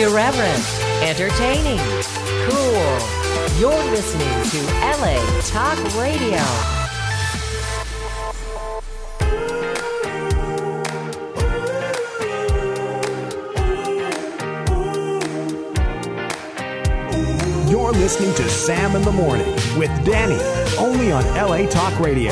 Irreverent, entertaining, cool. You're listening to LA Talk Radio. You're listening to Sam in the Morning with Danny, only on LA Talk Radio.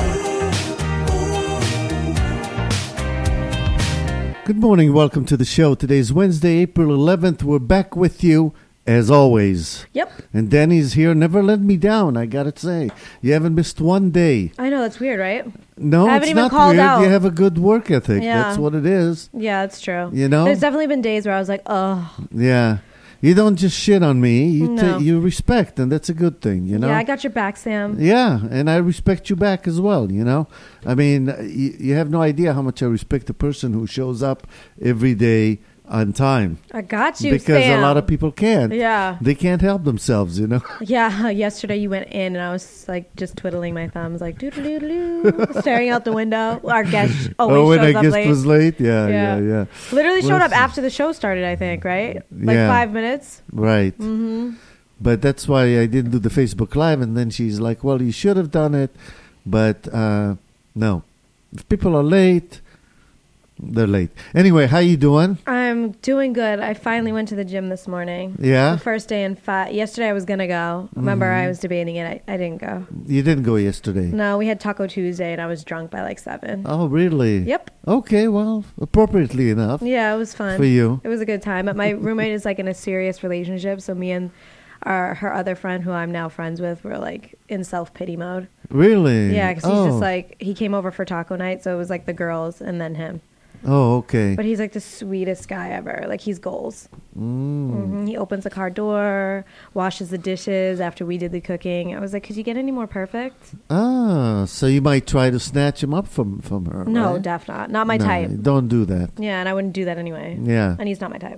Good morning. Welcome to the show. Today's Wednesday, April 11th. We're back with you as always. Yep. And Danny's here. Never let me down, I got to say. You haven't missed one day. I know, that's weird, right? No, I haven't it's even not called weird. out. You have a good work ethic. Yeah. That's what it is. Yeah, that's true. You know? There's definitely been days where I was like, oh. Yeah. You don't just shit on me. No. You respect, and that's a good thing, you know? Yeah, I got your back, Sam. Yeah, and I respect you back as well, you know? I mean, you have no idea how much I respect a person who shows up every day on time. I got you, Because Sam. a lot of people can't. Yeah. They can't help themselves, you know? Yeah, yesterday you went in and I was like just twiddling my thumbs, like doo-doo-doo-doo, staring out the window. Our guest always when shows I up guess late. was late? Yeah. Literally showed Well, up after the show started, I think, right? Like Yeah. 5 minutes. Right. Mm-hmm. But that's why I didn't do the Facebook Live. And then she's like, well, you should have done it. But no. If people are late, they're late. Anyway, how you doing? I'm doing good. I finally went to the gym this morning. Yeah? The first day in 5. Yesterday I was going to go. Remember, I was debating it. I didn't go. You didn't go yesterday. No, we had Taco Tuesday and I was drunk by like 7. Oh, really? Yep. Okay, well, appropriately enough Yeah, it was fun. for you. It was a good time. But my roommate is like in a serious relationship. So me and her other friend, who I'm now friends with, were like in self-pity mode. Really? Yeah, because he's just like, he came over for taco night. So it was like the girls and then him. Oh, okay. But he's like the sweetest guy ever. Like he's goals. He opens the car door, washes the dishes after we did the cooking. I was like, could you get any more perfect? So you might try to snatch him up from her, No, right? definitely not my No, type. Don't do that. Yeah, and I wouldn't do that anyway. Yeah. And he's not my type.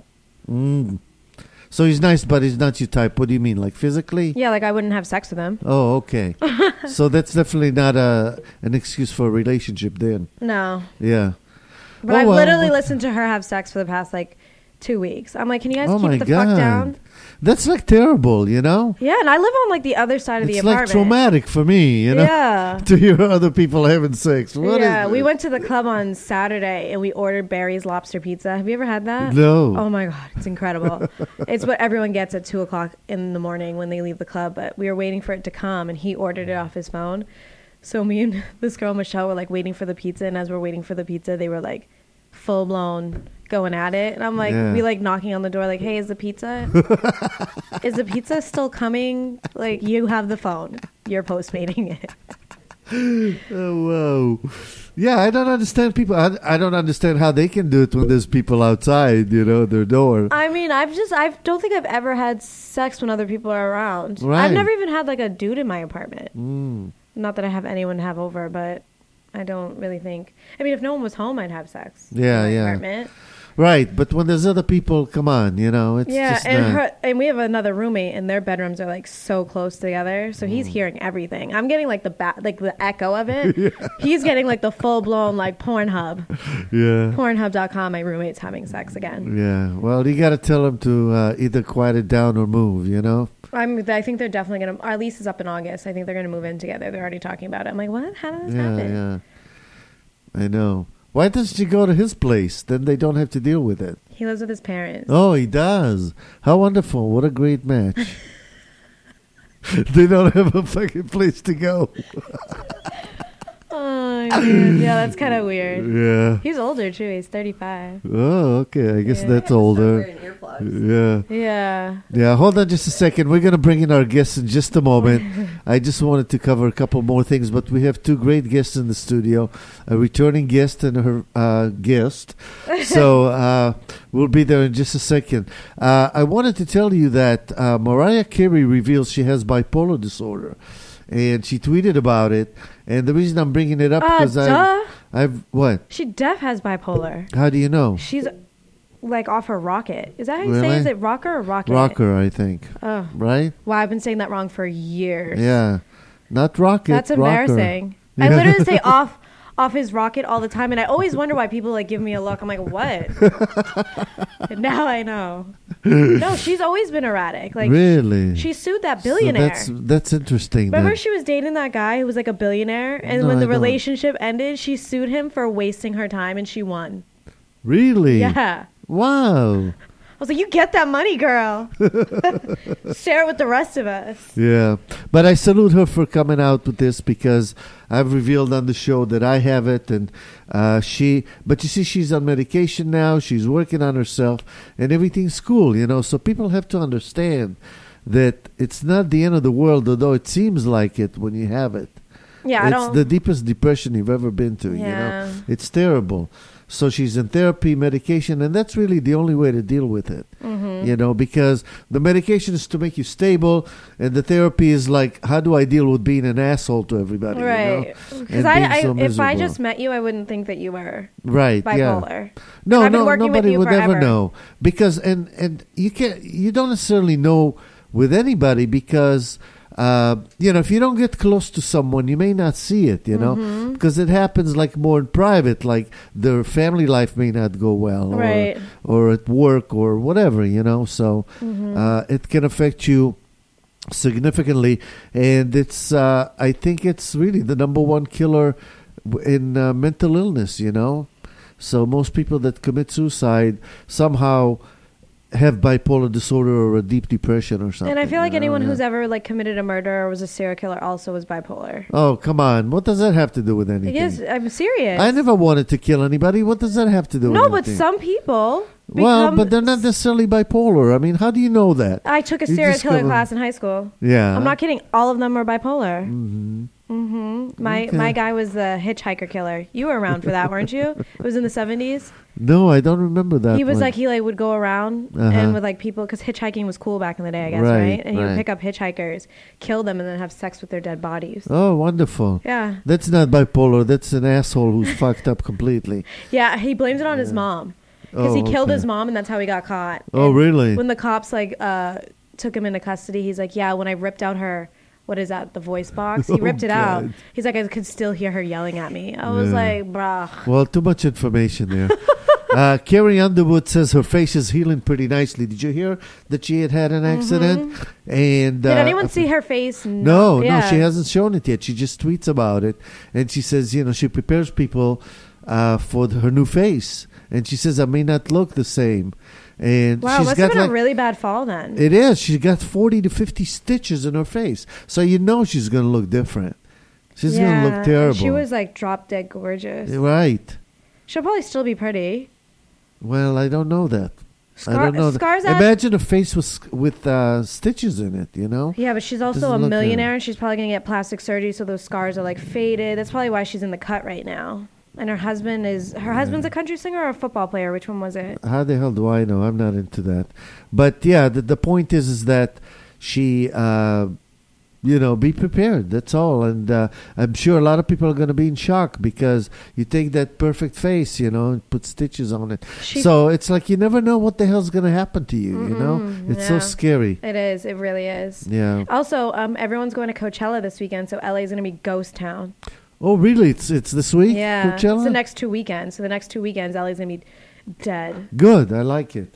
So he's nice, but he's not your type. What do you mean, like physically? Yeah, like I wouldn't have sex with him. Oh, okay. So that's definitely not an excuse for a relationship then. No. Yeah. But Oh, I've well. literally listened to her have sex for the past like 2 weeks. I'm like, can you guys Oh, keep my it the fuck God. down? That's like terrible, you know? Yeah, and I live on like the other side of the It's like apartment. traumatic for me, you know? Yeah. To hear other people having sex. What Yeah, is we it? went to the club on Saturday and we ordered Barry's Lobster Pizza. Have you ever had that? No. Oh my God, it's incredible. It's what everyone gets at 2 o'clock in the morning when they leave the club. But we were waiting for it to come and he ordered it off his phone. So me and this girl, Michelle, were like waiting for the pizza. And as we're waiting for the pizza, they were like full blown going at it. And I'm like, Yeah. we like knocking on the door like, hey, is the pizza still coming? Like, you have the phone. You're postmating it. Oh, whoa. Yeah, I don't understand people. I don't understand how they can do it when there's people outside, you know, their door. I mean, I don't think I've ever had sex when other people are around. Right. I've never even had like a dude in my apartment. Not that I have anyone to have over, but I don't really think. I mean, if no one was home, I'd have sex. Yeah, in my yeah. apartment. Right, but when there's other people, come on, you know, it's Yeah, just and and we have another roommate, and their bedrooms are like so close together, so he's hearing everything. I'm getting like the echo of it. He's getting like the full blown like Pornhub. Yeah. Pornhub.com. My roommate's having sex again. Yeah, well, you got to tell them to either quiet it down or move, you know? I think they're definitely gonna. Our lease is up in August. I think they're gonna move in together. They're already talking about it. I'm like, what? How did this happen? Yeah. I know. Why doesn't you go to his place? Then they don't have to deal with it. He lives with his parents. Oh, he does. How wonderful. What a great match. They don't have a fucking place to go. Oh, dude. Yeah, that's kind of weird. Yeah. He's older too. He's 35. Oh, okay. I guess Yeah. that's older. Yeah. Yeah. Yeah, hold on just a second. We're going to bring in our guests in just a moment. I just wanted to cover a couple more things, but we have 2 great guests in the studio, a returning guest and her guest. So we'll be there in just a second. I wanted to tell you that Mariah Carey reveals she has bipolar disorder, and she tweeted about it. And the reason I'm bringing it up because I've what? She def has bipolar. How do you know? She's like off her rocket. Is that how you Really? say? Is it rocker or rocket? Rocker, I think. Oh. Right? Wow, I've been saying that wrong for years. Yeah. Not rocket. That's rocker. embarrassing. Yeah. I literally say off his rocket all the time, and I always wonder why people like give me a look. I'm like, what? And now I know. No, she's always been erratic. Like, really? she sued that billionaire. So that's interesting. Remember, then. she was dating that guy who was like a billionaire, and No, when the I don't. relationship ended, she sued him for wasting her time, and she won. Really? Yeah. Wow. I was like, you get that money, girl. Share it with the rest of us. Yeah. But I salute her for coming out with this because I've revealed on the show that I have it, and but you see, she's on medication now. She's working on herself, and everything's cool, So people have to understand that it's not the end of the world, although it seems like it when you have it. Yeah, It's the deepest depression you've ever been to, Yeah. It's terrible. So she's in therapy, medication, and that's really the only way to deal with it, because the medication is to make you stable, and the therapy is like, how do I deal with being an asshole to everybody, Right. Because if I just met you, I wouldn't think that you were bipolar. No, I've been working with nobody you would ever forever. know, because and you don't necessarily know with anybody because. If you don't get close to someone, you may not see it, because it happens like more in private, like their family life may not go well, Right. or at work or whatever, So it can affect you significantly, and it's I think it's really the number one killer in mental illness, So most people that commit suicide somehow have bipolar disorder or a deep depression or something. And I feel like anyone Yeah. who's ever like committed a murder or was a serial killer also was bipolar. Oh, come on. What does that have to do with anything? Yes, I'm serious. I never wanted to kill anybody. What does that have to do with No, but anything? some people. Well, become- but they're not necessarily bipolar. I mean, how do you know that? I took a You serial killer discover- class in high school. Yeah. I'm not kidding. All of them were bipolar. My Okay. my guy was the hitchhiker killer. You were around for that, weren't you? It was in the 70s. No, I don't remember that. He was one. like he would go around and with like people because hitchhiking was cool back in the day, I guess, right? And he would right. pick up hitchhikers, kill them, and then have sex with their dead bodies. Oh, wonderful. Yeah, That's not bipolar. That's an asshole who's fucked up completely. yeah. He blames it on his mom because he Oh, killed okay. his mom, and that's how he got caught. Oh, And really? When the cops took him into custody, he's like, yeah, when I ripped out her. What is that? The voice box? He Oh, ripped it out. God. He's like, I could still hear her yelling at me. I was Yeah. like, bruh. Well, too much information there. Carrie Underwood says her face is healing pretty nicely. Did you hear that she had an accident? And Did anyone see her face? No, Yeah. she hasn't shown it yet. She just tweets about it, and she says, she prepares people for her new face, and she says, I may not look the same. And Wow, she's must got have been a really bad fall then. it is. She's got 40 to 50 stitches in her face, so she's going to look different. She's going to look terrible. She was like drop dead gorgeous. Right. She'll probably still be pretty. Well, I don't know that. I don't know. Scars that. Imagine a face with stitches in it. Yeah, but she's also Doesn't a look millionaire, and she's probably gonna get plastic surgery, so those scars are like faded. That's probably why she's in the cut right now. And her husband's a country singer or a football player. Which one was it? How the hell do I know? I'm not into that. But yeah, the point is that she, be prepared. That's all. And I'm sure a lot of people are going to be in shock because you take that perfect face, and put stitches on it. So it's like you never know what the hell's going to happen to you. It's so yeah. scary. It is. It really is. Yeah. Also, everyone's going to Coachella this weekend, so LA is going to be ghost town. Oh, really? It's this week? Yeah, Coachella? it's the next 2 weekends. So the next 2 weekends, LA's gonna be dead. Good. I like it.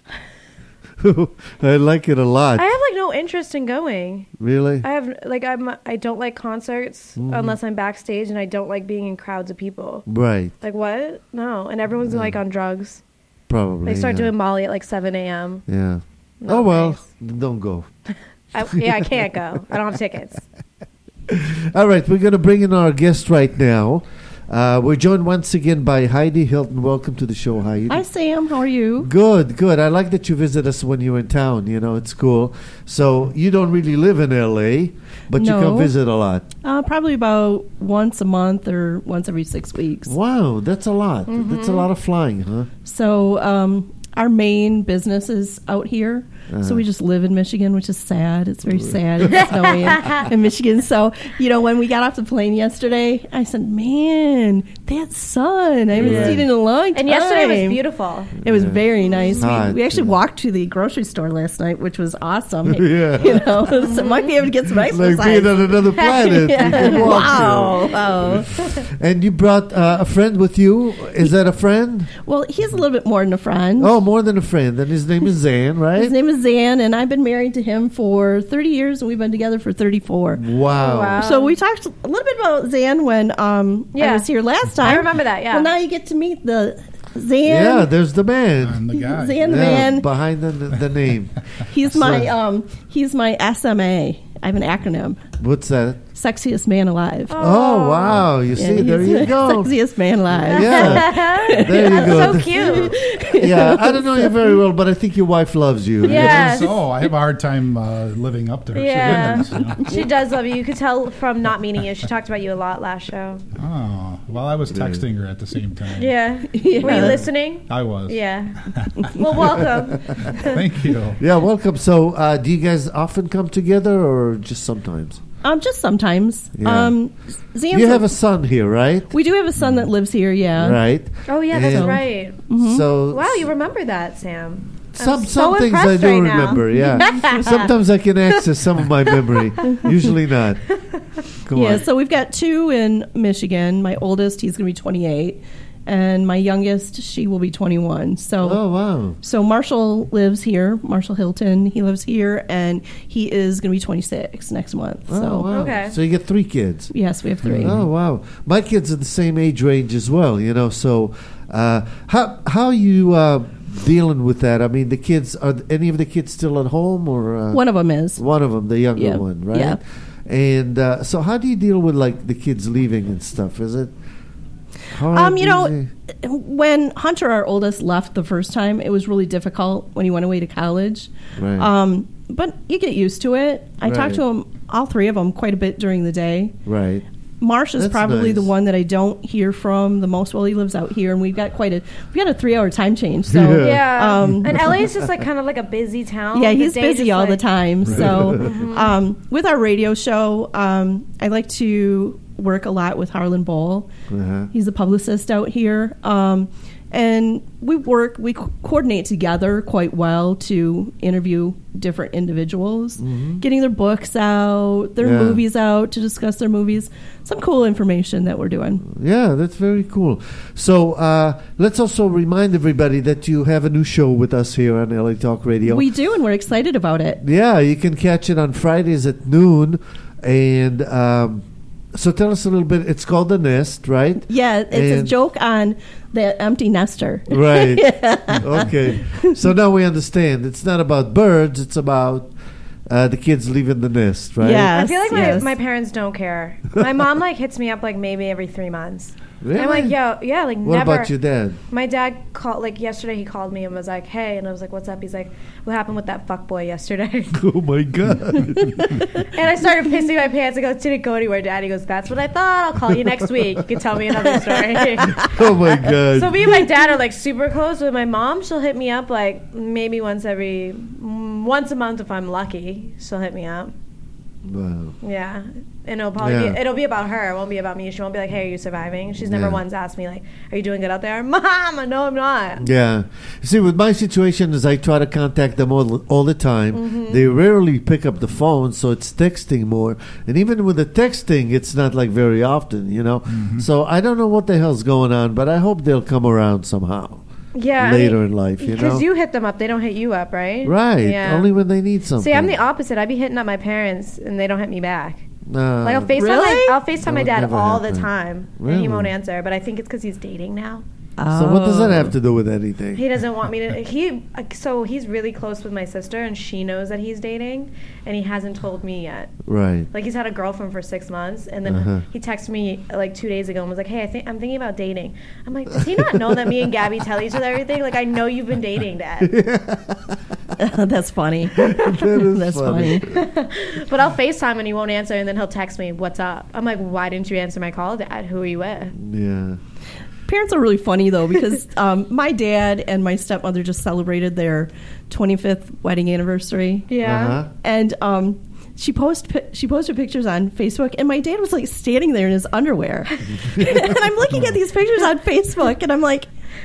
I like it a lot. I have like no interest in going. Really? I have like I don't like concerts unless I'm backstage, and I don't like being in crowds of people. Right. Like what? No, and everyone's like on drugs. Probably. They start yeah. doing Molly at like 7 a.m. Yeah. Not Oh, well, nice. don't go. I can't go. I don't have tickets. All right, we're going to bring in our guest right now. We're joined once again by Heidi Hilton. Welcome to the show, Heidi. Hi, Sam. How are you? Good. I like that you visit us when you're in town. It's cool. So you don't really live in L.A., but you No. come visit a lot. Probably about once a month or once every 6 weeks. Wow, that's a lot. That's a lot of flying, huh? So our main business is out here. So we just live in Michigan, which is sad. It's very sad. It's snowy in Michigan. So, when we got off the plane yesterday, I said, man, that sun. I haven't seen it in a long time. And yesterday was beautiful. It was very nice. Hot, We actually walked to the grocery store last night, which was awesome. Yeah. So might be able to get some exercise. Like being on another planet. You can walk Wow. And you brought a friend with you. Is that a friend? Well, he's a little bit more than a friend. Oh, more than a friend. And his name is Zan, right? His name is Zan, and I've been married to him for 30 years, and we've been together for 34. Wow. So we talked a little bit about Zan when I was here last time. I remember that, yeah. Well, now you get to meet the Zan. Yeah, there's the man. I'm the guy. Zan the man. Behind the name. He's my SMA. I have an acronym. What's that? Sexiest man alive. Oh, wow. You see, there you go. Sexiest man alive. Yeah. There you go. So cute. Yeah, I don't know you very well, but I think your wife loves you. Yeah. So I have a hard time living up to her Yeah. standards. She does love you. You could tell from not meeting you. She talked about you a lot last show. Oh, well, I was texting her at the same time. Yeah. Were you listening? I was. Yeah. Well, welcome. Thank you. Yeah, welcome. So, do you guys often come together or just sometimes? Just sometimes. Yeah. Zan's You have a son here, right? we do have a son that lives here, yeah. Right. Oh, yeah, that's And right. So, Wow, you remember that, Sam. some so things I impressed do right now. remember. Yeah. Sometimes I can access some of my memory. Usually not. Go Yeah, on. so we've got two in Michigan. My oldest, he's going to be 28. And my youngest, she will be 21. So Oh, wow. So Marshall lives here, Marshall Hilton. He lives here, and he is going to be 26 next month. Oh, So wow. Okay. So you get 3 kids. yes, we have 3. Oh, wow. My kids are the same age range as well, So, how you dealing with that? I mean, the kids, are any of the kids still at home or? One of them is. One of them, the younger Yeah. one, right? Yeah. And so how do you deal with, like, the kids leaving and stuff? Is it hard? Easy? When Hunter, our oldest, left the first time, it was really difficult when he went away to college. Right. But you get used to it. I Right. talk to him, all 3 of them, quite a bit during the day. Right. Marsh is That's probably the nice. one that I don't hear from the most. Well, he lives out here, and we've got a 3-hour time change. So Yeah. Yeah. Um, And LA is just like kind of like a busy town. yeah, The he's day busy just, all the like- time. So with our radio show, I like to work a lot with Harlan Bowl. Uh-huh. He's a publicist out here. And we coordinate together quite well to interview different individuals, getting their books out, their Yeah. movies out to discuss their movies. Some cool information that we're doing. Yeah, that's very cool. So let's also remind everybody that you have a new show with us here on LA Talk Radio. We do, and we're excited about it. Yeah, you can catch it on Fridays at noon. And so tell us a little bit. It's called The Nest, right? Yeah, it's a And- joke on the empty nester. Right. Okay. So now we understand. It's not about birds. It's about the kids leaving the nest, right? Yeah. I feel like Yes. my parents don't care. My mom like hits me up like maybe every 3 months. Really? I'm like, yeah, like What never. about your dad? My dad called like yesterday. He called me and was like, "Hey," and I was like, "What's up?" He's like, "What happened with that fuck boy yesterday?" Oh, my God. And I started pissing my pants. I go, "Didn't go anywhere, Dad." He goes, "That's what I thought. I'll call you next week. You can tell me another story." Oh, my God. So me and my dad are like super close. With my mom, she'll hit me up like maybe once a month if I'm lucky. She'll hit me up. Wow. Yeah, and it'll be about her. It won't be about me. She won't be like, "Hey, are you surviving?" She's never Yeah. once asked me like, "Are you doing good out there?" Mom, no, I'm not. Yeah. See, with my situation is I try to contact them all the time. They rarely pick up the phone, so it's texting more. And even with the texting, it's not like very often, So I don't know what the hell's going on, but I hope they'll come around somehow. Yeah, Later in life, because you hit them up, they don't hit you up, right? Right. Yeah. Only when they need something. See, I'm the opposite. I be hitting up my parents, and they don't hit me back. No. Like I'll FaceTime, Really? I'll FaceTime my That would dad never all the happen. time, and Really? he won't answer. But I think it's because he's dating now. So what does that have to do with anything? He doesn't want me to. So he's really close with my sister, and she knows that he's dating, and he hasn't told me yet. Right. Like he's had a girlfriend for 6 months, and then Uh-huh. he texted me like 2 days ago and was like, "Hey, I'm thinking about dating." I'm like, does he not know that me and Gabby tell each other everything? Like, I know you've been dating, Dad. That's funny. That is That's funny. funny. But I'll FaceTime and he won't answer, and then he'll text me, "What's up?" I'm like, "Why didn't you answer my call, Dad? Who are you with?" Yeah. parents are really funny though, because my dad and my stepmother just celebrated their 25th wedding anniversary. Yeah. Uh-huh. And she posted pictures on Facebook, and my dad was like standing there in his underwear. And I'm looking at these pictures on Facebook, and I'm like,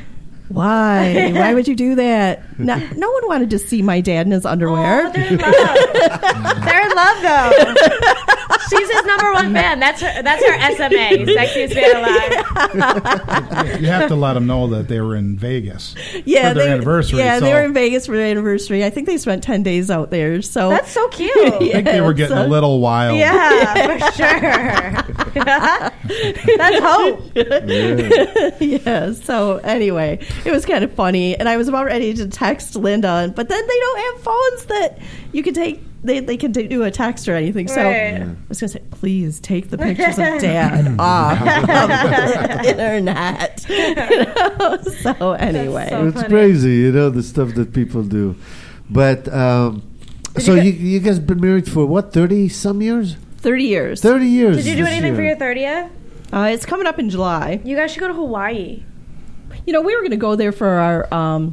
why? Why would you do that? No one wanted to see my dad in his underwear. Oh, they're in love. They're in love, though. She's his number one fan. That's her SMA, sexiest man alive. You have to let them know that they were in Vegas for Yeah, their anniversary. Yeah, so they were in Vegas for their anniversary. I think they spent 10 days out there. So That's so cute. I think they were getting a little wild. Yeah, for sure. That's hope. Yeah. So anyway, it was kind of funny, and I was about ready to text Linda, but then they don't have phones that you can take. They can do a text or anything. So Right. I was going to say, please take the pictures of Dad off of the internet. So anyway, so It's funny. crazy, the stuff that people do. But so you guys been married for what, 30 some years? 30 years. 30 years. Did you do this anything for year. your 30th? It's coming up in July. You guys should go to Hawaii. We were going to go there for our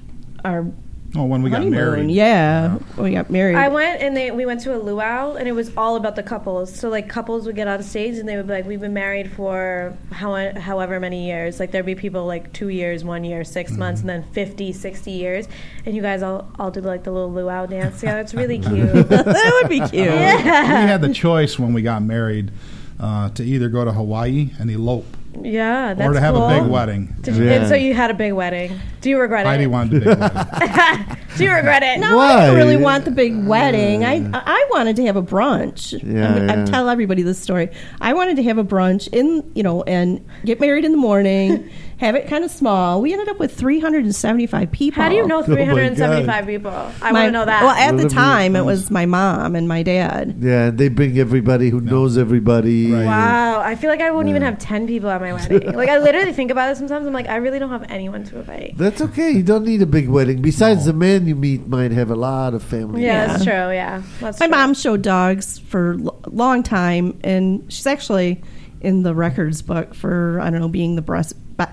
when we got honeymoon. married. Yeah, when we got married. I went and we went to a luau, and it was all about the couples. So like couples would get on stage and they would be like, "We've been married for however many years." Like there'd be people like 2 years, 1 year, 6 months, and then 50, 60 years. And you guys all did like the little luau dance together. It's really cute. That would be cute. We had the choice when we got married to either go to Hawaii and elope Yeah, that's or to have cool. a big wedding. And so you had a big wedding. Do you regret Heidi it? wanted a big wedding. Do you regret it? No, Why? I didn't really want the big wedding. I wanted to have a brunch. Yeah. I tell everybody this story. I wanted to have a brunch and get married in the morning, have it kind of small. We ended up with 375 people. How do you know my 375 people? I want to know that. Well, at the Well, time, it was my mom and my dad. Yeah, and they bring everybody who knows everybody. Right. Wow, I feel like I won't even have 10 people at my wedding. Like, I literally think about it sometimes. I'm like, I really don't have anyone to invite. That's okay. You don't need a big wedding. Besides, the man you meet might have a lot of family. Yeah, Yeah. that's true. Yeah, that's My true. mom showed dogs for a long time, and she's actually in the records book for, I don't know, being the the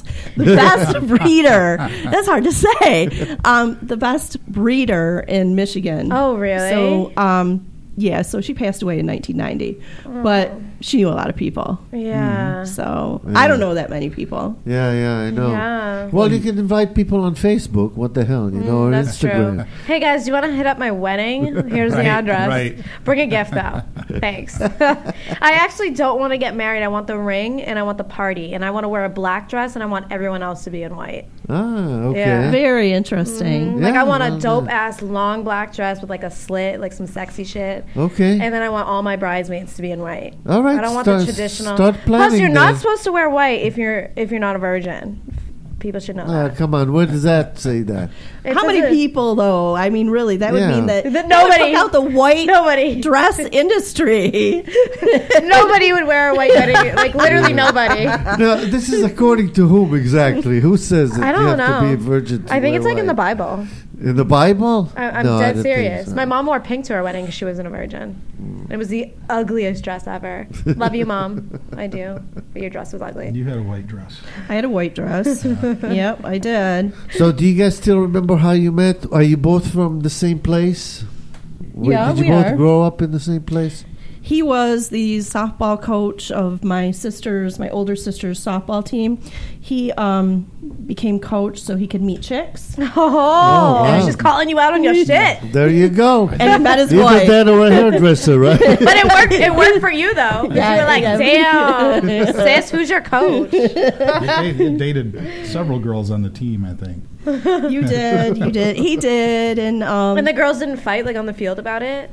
best breeder. That's hard to say. The best breeder in Michigan. Oh, really? So, yeah, so she passed away in 1990, but she knew a lot of people. Yeah. So I don't know that many people. Yeah, I know. Yeah. Well, you can invite people on Facebook. What the hell, or That's Instagram. true. Hey guys, do you want to hit up my wedding? Here's the address. right. Bring a gift though. Thanks. I actually don't want to get married. I want the ring and I want the party and I want to wear a black dress and I want everyone else to be in white. Ah, okay. Yeah. Very interesting. Like I want well, a dope ass long black dress with like a slit, like some sexy shit. Okay. And then I want all my bridesmaids to be in white. All right, I don't want start- the traditional. start Plus, planning you're not then. supposed to wear white if you're not a virgin. People should know that. Come on, where does that say that? It How many doesn't- people, though? I mean, really, that would Yeah. mean that That nobody- took out the white Nobody. dress industry. Nobody would wear a white wedding. Like literally nobody. No, this is according to whom exactly? Who says that I you don't have to be know. a virgin? To I think wear it's like in the white? Bible. In the Bible? I'm No, I dead don't think serious. so. My mom wore pink to her wedding because she wasn't a virgin. It was the ugliest dress ever. Love you, Mom. I do. But your dress was ugly. You had a white dress. I had a white dress. Yep, I did. So, do you guys still remember how you met? Are you both from the same place? Yeah, Did you we both are. grow up in the same place? He was the softball coach of my older sister's softball team. He became coach so he could meet chicks. Oh, wow. she's calling you out on your shit. There you go. And he met his Either wife. that or a hairdresser, right? But it worked. It worked for you though. 'Cause Yeah, you were like, yeah. damn, sis, who's your coach? You dated several girls on the team, I think. You did. He did. And And the girls didn't fight like on the field about it.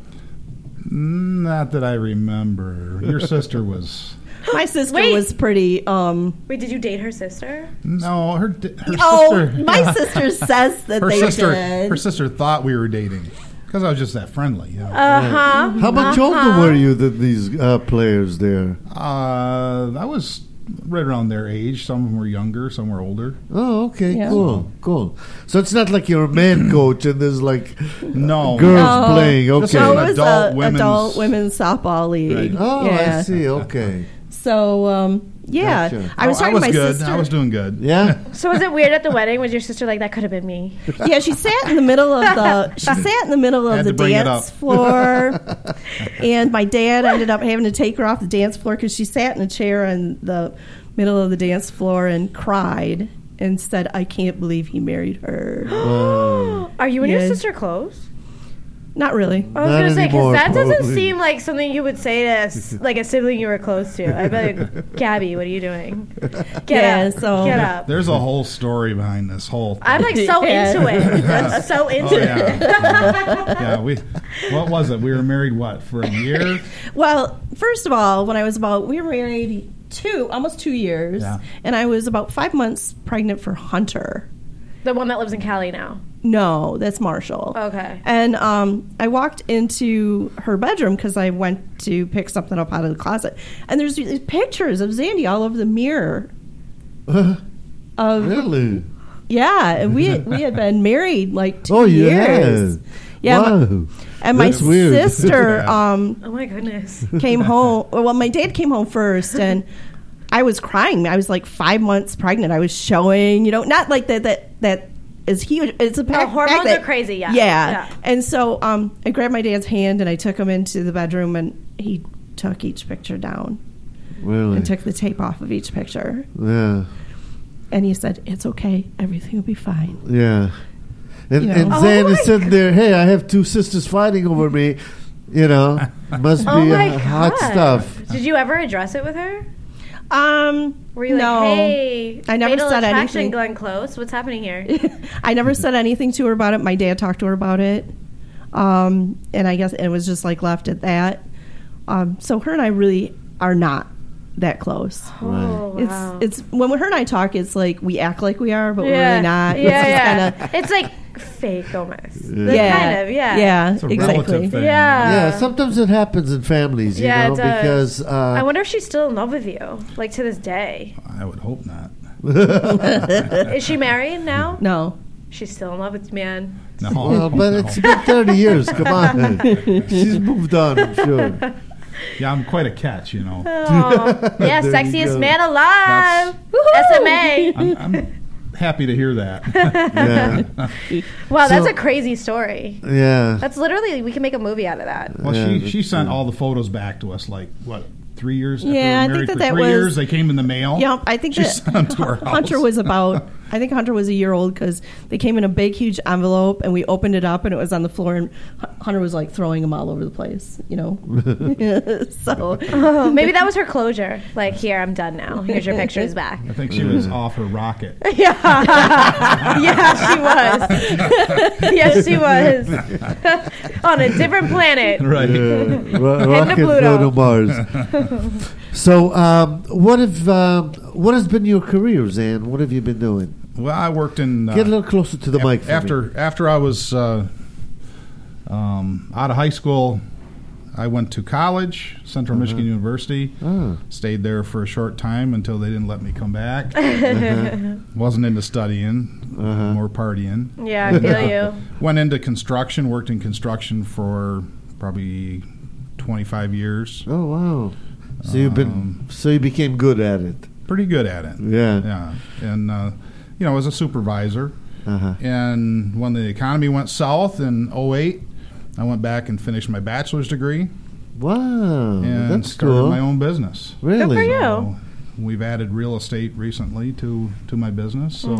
Not that I remember. Your sister was. my sister Wait. was pretty. Wait, did you date her sister? No, her Oh, sister. my sister says that her they sister. did. Her sister thought we were dating because I was just that friendly. You know? How much older were you than these players there? I was right around their age. Some of them were younger, some were older. Oh, okay, Yeah. cool. So it's not like you're a man coach and there's like No, girls No. playing. This Okay. No, was it was adult a women's- adult women's softball league. Right. Oh, Yeah. I see. Okay. So, yeah. Gotcha. I was talking to my good. sister. I was doing good. Yeah. I I was talking was to my good. sister. I was doing good. Yeah. So was it weird at the wedding? Was your sister like, that could have been me? Yeah, she sat in the middle of Had the to bring it dance up. floor, and my dad ended up having to take her off the dance floor because she sat in a chair in the middle of the dance floor and cried and said, "I can't believe he married her." Are you and your Yes. sister close? Not really. I was Not gonna say, anymore, because that doesn't probably. seem like something you would say to like a sibling you were close to. I'd be like, Gabby, what are you doing? Get up. so- Get up. There's a whole story behind this whole thing. I'm like so Yeah. into it. I'm so into Oh, it. yeah. What was it? We were married, for a year? Well, first of all, when we were married almost 2 years, Yeah. and I was about 5 months pregnant for Hunter. The one that lives in Cali now. No, that's Marshall. Okay. And I walked into her bedroom because I went to pick something up out of the closet, and there's these pictures of Zandy all over the mirror. Of Really? yeah, and we had been married like 2 Oh, you years. had. Yeah, Wow. and my That's weird. sister Oh my goodness. came home. Well, my dad came home first, and I was crying. I was like 5 months pregnant. I was showing, not like that is huge. It's a fact hormones that- are crazy, yeah. Yeah. Yeah. And so I grabbed my dad's hand and I took him into the bedroom, and he took each picture down Really? and took the tape off of each picture. Yeah. And he said, "It's okay. Everything will be fine." Yeah. And, You know. and Oh Zan my is sitting there, hey, I have two sisters fighting over me. Must be Oh my hot God. stuff. Did you ever address it with her? Were you no. like, hey, I never Fatal said Attraction, anything. Glenn Close, what's happening here? I never said anything to her about it. My dad talked to her about it. And I guess it was just like left at that. So her and I really are not that close. Oh, wow. It's when her and I talk, it's like we act like we are, but we're yeah. really not. Yeah, It's yeah. just kinda, It's like fake almost. yeah, Kind of, yeah. yeah, It's a exactly. relative thing. Yeah. Yeah, sometimes it happens in families, you Yeah, know, it does. because I wonder if she's still in love with you, like to this day. I would hope not. Is she married now? No, She's still in love with you, man. No. well, but no. it's been 30 years. Come on. She's moved on, I'm sure. Yeah, I'm quite a catch, Oh, There yeah, you sexiest go. man alive. SMA. I'm happy to hear that. Yeah. Wow, that's So- a crazy story. Yeah. That's literally, we can make a movie out of that. Well, Yeah, she sent all the photos back to us, 3 years after Yeah, I we were think married. that For 3 was- years, they came in the mail. yeah, I think She that sent them to our Hunter house. was about. I think Hunter was a year old because they came in a big, huge envelope, and we opened it up, and it was on the floor, and Hunter was like throwing them all over the place, So Oh, maybe that was her closure. Like, here, I'm done now. Here's your pictures back. I think she was off her rocket. Yeah, she was. Yes, she was. On a different planet. Right. Rocket Pluto. go to Mars. So, what has been your career, Zan? What have you been doing? Well, I worked in. Get a little closer to the mic. For me. After I was out of high school, I went to college, Central Michigan University. Oh. Stayed there for a short time until they didn't let me come back. Wasn't into studying, more partying. Yeah, I feel you. Went into construction, worked in construction for probably 25 years. Oh wow! So you became good at it. Pretty good at it. Yeah. Yeah. And, as a supervisor. Uh-huh. And when the economy went south in 2008, I went back and finished my bachelor's degree Wow, and that's started cool. my own business. Really? Good for you. So we've added real estate recently to my business. So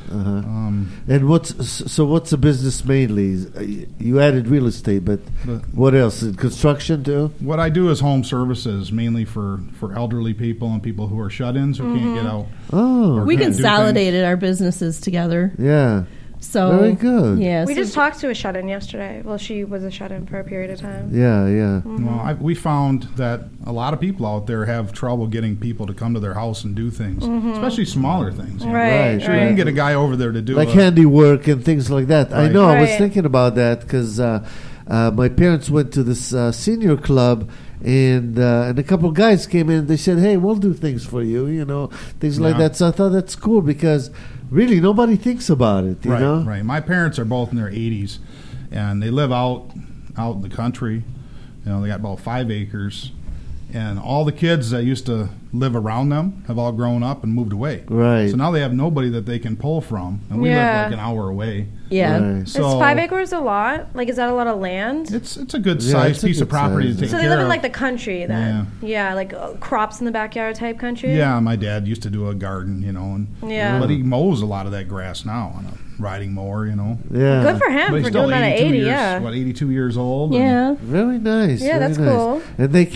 And what's the business mainly? You added real estate, but what else? Construction too? what I do is home services, mainly for elderly people and people who are shut-ins who can't get out. Oh, we can't do consolidated our businesses together. yeah. So Very good. Yeah, We so just talked to a shut-in yesterday. Well, she was a shut-in for a period of time. Yeah, yeah. Well, we found that a lot of people out there have trouble getting people to come to their house and do things, especially smaller things. you know. Right, Sure, you can get a guy over there to do Like a- handiwork and things like that. I Right. know. I was Right. thinking about that because my parents went to this senior club, and a couple of guys came in. They said, "Hey, we'll do things for you," things like Yeah. that. So I thought that's cool because really nobody thinks about it. You right, know? right. My parents are both in their 80s, and they live out in the country. They got about 5 acres, And all the kids that used to live around them have all grown up and moved away. Right. So now they have nobody that they can pull from. And we Yeah. live like an hour away. Yeah. Right. So is 5 acres a lot? Like, is that a lot of land? it's a good Yeah, sized it's a piece of good property size. to take So care they live in of. like the country then? Yeah, like crops in the backyard type country? Yeah, my dad used to do a garden, and Yeah. but he mows a lot of that grass now on a riding mower, Yeah. Good for him But he's for still doing that at 82 80, years, yeah. 82 years old. and- Yeah. Very nice. Yeah, very that's nice. cool. And they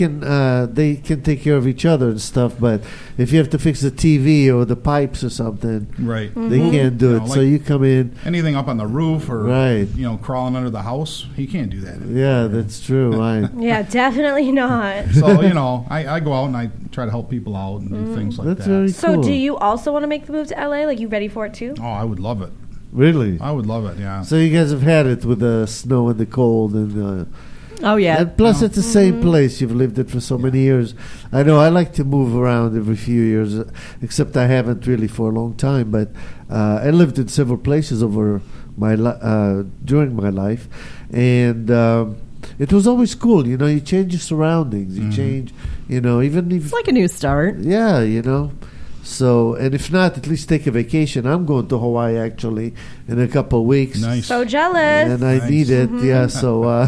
can take care of each other and stuff. But if you have to fix the TV or the pipes or something, Right. they can't do You it. know, So like- you come in. Anything up on the roof or Right. crawling under the house, he can't do that. Yeah, that's true. Right. Yeah, definitely not. So I go out and I try to help people out and do things like That's that. very So cool. do you also want to make the move to LA? Like, you ready for it too? Oh, I would love it. Really? I would love it. Yeah. So you guys have had it with the snow and the cold and. Oh yeah. And plus, it's the same place. You've lived it for so many years. I know I like to move around every few years, except I haven't really for a long time. But I lived in several places over during my life, and it was always cool. You change your surroundings. You change. Even if It's like a new start. yeah. So, and if not, at least take a vacation. I'm going to Hawaii actually in a couple of weeks. Nice. So jealous. And I Nice. need it, yeah. So,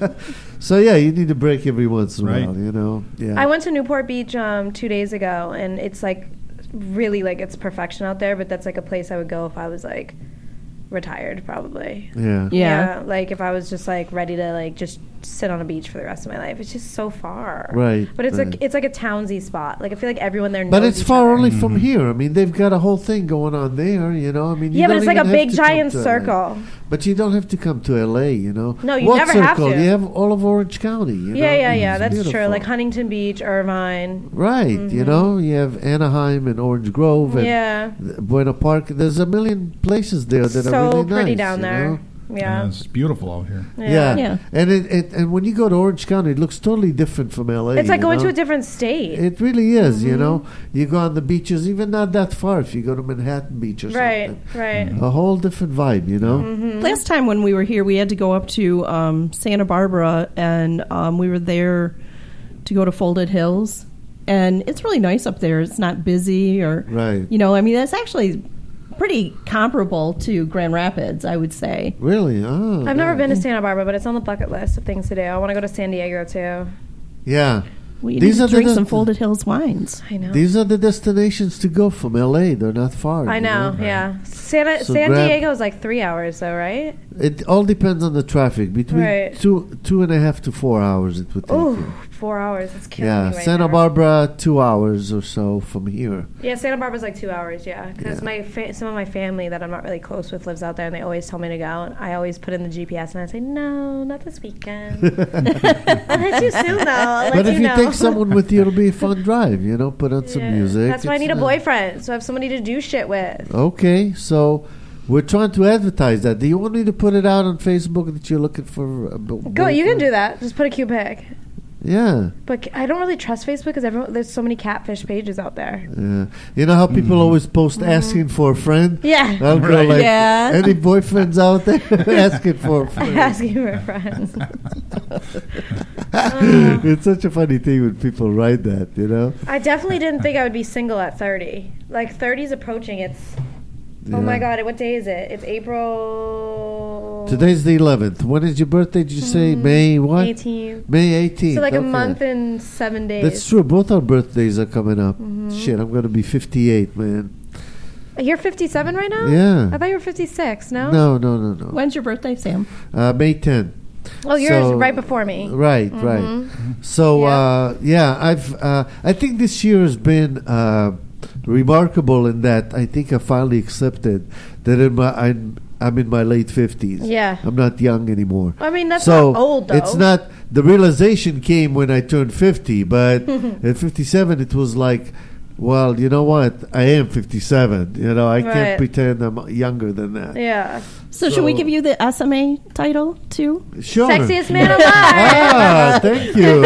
so yeah, you need a break every once in a Right. while, Yeah. I went to Newport Beach 2 days ago, and it's like really like it's perfection out there. But that's like a place I would go if I was like retired, probably. Yeah. Yeah. Like if I was just like ready to like just sit on a beach for the rest of my life. It's just so far. Right, But it's right. like a townsy spot. Like I feel like everyone there knows But it's each far other. only from here. I mean, they've got a whole thing going on there, I mean, you Yeah, but don't it's like a even have big to come giant to LA. circle. But you don't have to come to LA, No, you what never circle? have to. You have all of Orange County, Yeah. It's That's true. beautiful. Like Huntington Beach, Irvine. Right, you have Anaheim and Orange Grove and Yeah. Buena Park. There's a million places there that are So really pretty nice, down there. Yeah. It's beautiful out here. Yeah. Yeah. And and when you go to Orange County, it looks totally different from LA. It's like going to know? a different state. It really is, You go on the beaches, even not that far if you go to Manhattan Beach or Right, something. right. A whole different vibe, Last time when we were here, we had to go up to Santa Barbara, and we were there to go to Folded Hills, and it's really nice up there. It's not busy, or Right. It's actually pretty comparable to Grand Rapids, I would say. Really? Oh, I've never nice. been to Santa Barbara, but it's on the bucket list of things to do. I want to go to San Diego too. Yeah. We These need are to the drink des- some Folded Hills wines. I know. These are the destinations to go from LA. They're not far. I know. Yeah. San So San grab- Diego is like 3 hours, though, right? It all depends on the traffic. Between Right. 2.5 to 4 hours it would take Oh, you. 4 hours. It's killing Yeah, me right Santa now. Barbara 2 hours or so from here. Yeah, Santa Barbara's like 2 hours. Yeah, because Yeah. some of my family that I'm not really close with lives out there, and they always tell me to go. And I always put in the GPS, and I say, no, not this weekend. I'll let you soon, though. I'll But let if you you know. take someone with you, it'll be a fun drive. Put on some Yeah. music. That's why I It's need a nice. boyfriend, so I have somebody to do shit with. Okay, so we're trying to advertise that. Do you want me to put it out on Facebook that you're looking for a Go, you can do that. Just put a cute pic. Yeah. But I don't really trust Facebook because there's so many catfish pages out there. Yeah. You know how people always post asking for a friend? Yeah. I'll go Right. like, Yeah. any boyfriends out there asking for a friend? Asking for friends. It's such a funny thing when people write that, I definitely didn't think I would be single at 30. Like 30's approaching. It's oh my Yeah. god, what day is it? It's April Today's the 11th. When is your birthday? Did you say May what? 18th. May 18th. So like a okay. month and 7 days. That's true. Both our birthdays are coming up. Shit, I'm going to be 58, man. You're 57 right now? Yeah. I thought you were 56, no? No. When's your birthday, Sam? May 10th. Oh, yours So- right before me. Right, right. So, I think this year has been remarkable in that I think I finally accepted that I'm in my late 50s. Yeah. I'm not young anymore. I mean, that's So not old, though. it's not, the realization came when I turned 50, but at 57 it was like, Well, you know what? I am 57. You know, I Right. can't pretend I'm younger than that. Yeah. So should we give you the SMA title too? Sure. Sexiest man alive. Ah, thank you.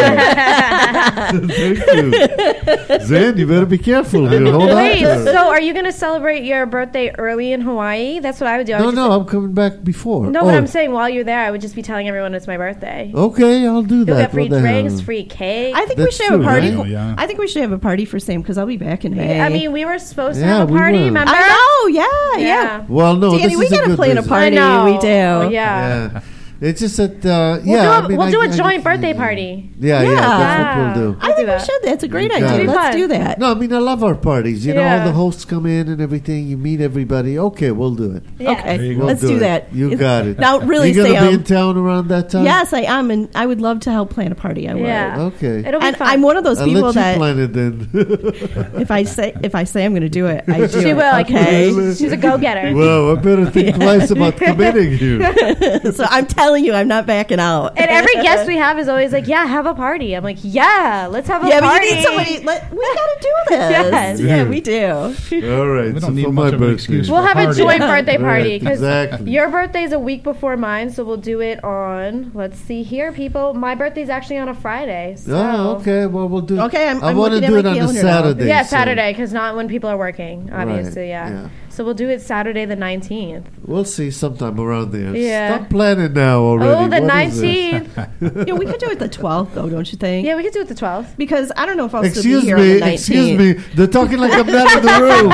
Thank you. Zan, you better be careful here. Hold Wait, on. so are you going to celebrate your birthday early in Hawaii? That's what I would do. I would No, just- I'm coming back before. No, Oh, but I'm saying while you're there, I would just be telling everyone it's my birthday. okay, I'll do You'll that. get free What the hell? drinks, free cake. I think we That's should have a true, party. right? Oh, yeah. I think we should have a party for Sam because I'll be back in May. I mean, we were supposed to Yeah, have a we party, were. remember? I know. Yeah. Well, no, Danny, this we is a gotta good plan a reason. party. I know. We do. Yeah. Yeah. It's just that, We'll yeah. do I a, mean, we'll do I a joint get- birthday party. Yeah, Yeah. that's what we'll do. I think do we that. should. That's a great You got idea. it. Let's Fun. do that. No, I mean, I love our parties. You know, all Yeah. the hosts come in and everything. You meet everybody. Okay, we'll do it. Yeah. Okay, There you go. We'll let's do it. that. You got it. Now, really, you gonna Sam. be in town around that time? Yes, I am, and I would love to help plan a party. I would. Yeah. Okay. It'll be And fun. I'm one of those I'll people let you that plan it then. if I say I'm going to do it, I do She it. will. I Okay. can. She's a go-getter. Well, I better think twice about committing here. So I'm telling you, I'm not backing out. And every guest we have is always like, "Yeah, have a party." I'm like, "Yeah, let's have a Yeah, party." but you need somebody. We got to do this. Yes. Yeah, we do. All right. We so don't need for much my of an birthday. excuse. We'll have a Party. joint birthday party Right, because exactly. your birthday's a week before mine, so we'll do it on. Let's see here, people. My birthday's actually on a Friday. So. Oh, okay. Well, we'll do. Okay, I'm I want to looking do at it my on a calendar now. Saturday. Yeah, so Saturday, because not when people are working, obviously. Right, Yeah. yeah. So we'll do it Saturday the 19th. We'll see sometime around there. Yeah. Stop planning now already. Oh, the What is this? 19th. Yeah, we could do it the 12th, though, don't you think? Yeah, we could do it the 12th. Because I don't know if I'll still Excuse be here on the me. 19th. Excuse me. They're talking like I'm not in the room.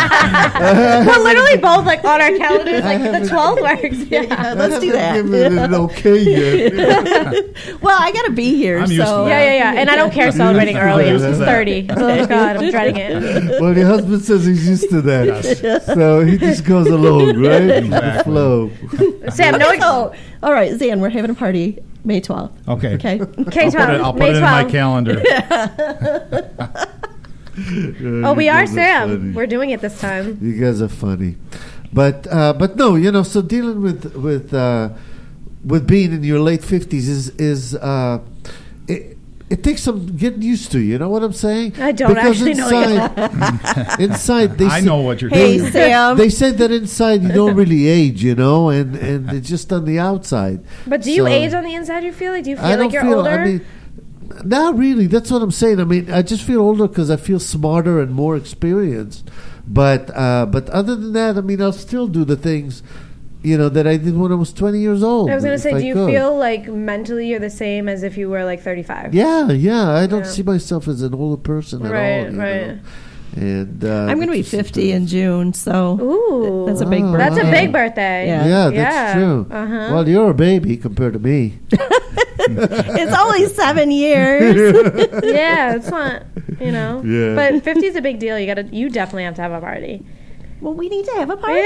We're literally both like on our calendars, like the 12th works. Yeah. Yeah, let's do that. I haven't given it an okay yet. Well, I got to be here. I'm so. used to that. Yeah. And I don't care celebrating early. I'm just 30. Oh, God, I'm dreading it. Well, your husband says he's used to that. So he just goes along, right? With the Exactly. flow. Sam, no. Oh, all right, Zan, we're having a party May 12th. Okay. Okay. K-12. I'll put May it in my 12th. calendar. Oh, we You are guys Sam. funny. We're doing it this time. You guys are funny, but no, you know. So dealing with being in your late 50s is it takes some getting used to. You know what I'm saying? I don't Because actually know inside, they I say- know what you're Hey, doing. Sam. They said that inside you don't really age, you know, and it's just on the outside. But do you So- age on the inside? You feel like? Do you I feel don't like you're feel. older? I mean, not really. That's what I'm saying. I mean, I just feel older because I feel smarter and more experienced. But other than that, I mean, I'll still do the things, you know, that I did when I was 20 years old. I was gonna if say, do you could. feel like mentally you're the same as if you were like 35? Yeah. I don't Yeah. see myself as an older person at Right, all. you right. know. And I'm going to be 50 in June, so Ooh, that's a big Oh, birthday. that's a big birthday. Yeah. Yeah, that's Yeah. true. Uh-huh. Well, you're a baby compared to me. It's only 7 years. Yeah, it's not, you know. Yeah. But 50 is a big deal. You definitely have to have a party. Well, we need to have a party.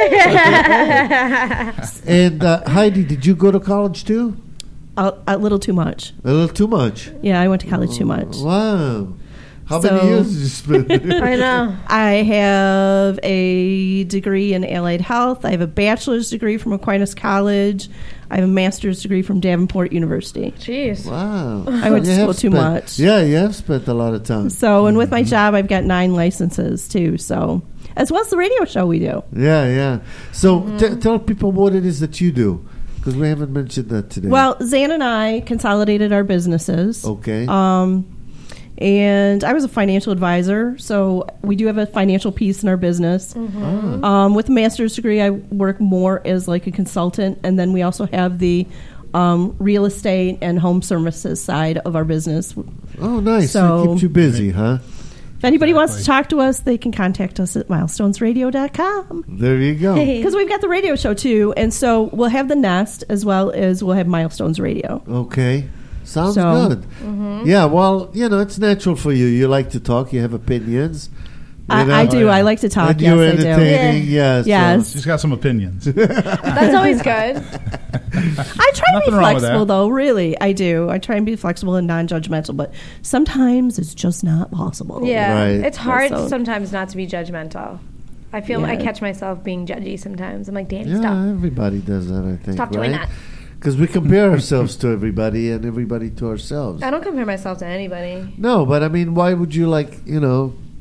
And Heidi, did you go to college too? A little too much. A little too much. Yeah, I went to college too much. Wow. How So- many years did you spend there? I know. I have a degree in allied health. I have a bachelor's degree from Aquinas College. I have a master's degree from Davenport University. Jeez. Wow. I went to You school have too spent- much. Yeah, you have spent a lot of time. So, and with my job, I've got 9 licenses too. So, as well as the radio show we do. Yeah. So Mm-hmm. tell people what it is that you do, because we haven't mentioned that today. Well, Zan and I consolidated our businesses. Okay. And I was a financial advisor, so we do have a financial piece in our business. With a master's degree, I work more as like a consultant, and then we also have the real estate and home services side of our business. Oh, nice. so- it keeps you busy, huh? If anybody wants to talk to us, they can contact us at milestonesradio.com. There you go. Because we've got the radio show too, and so we'll have the Nest as well as we'll have Milestones Radio. Okay. Sounds So- good. Yeah, well, you know, it's natural for you. You like to talk. You have opinions. You know? I do. I like to talk. And Yes, you're I do. entertaining. Yes. Yes. She's got some opinions. That's always good. I try to be Nothing wrong with flexible, that. though. Really, I do. I try and be flexible and non-judgmental, but sometimes it's just not possible. Yeah. Right. It's hard So- sometimes not to be judgmental. I feel I Yeah. catch myself being judgy sometimes. I'm like, Danny, Yeah, stop. everybody does that, I think. Stop doing right? that. Because we compare ourselves to everybody and everybody to ourselves. I don't compare myself to anybody. No, but I mean, why would you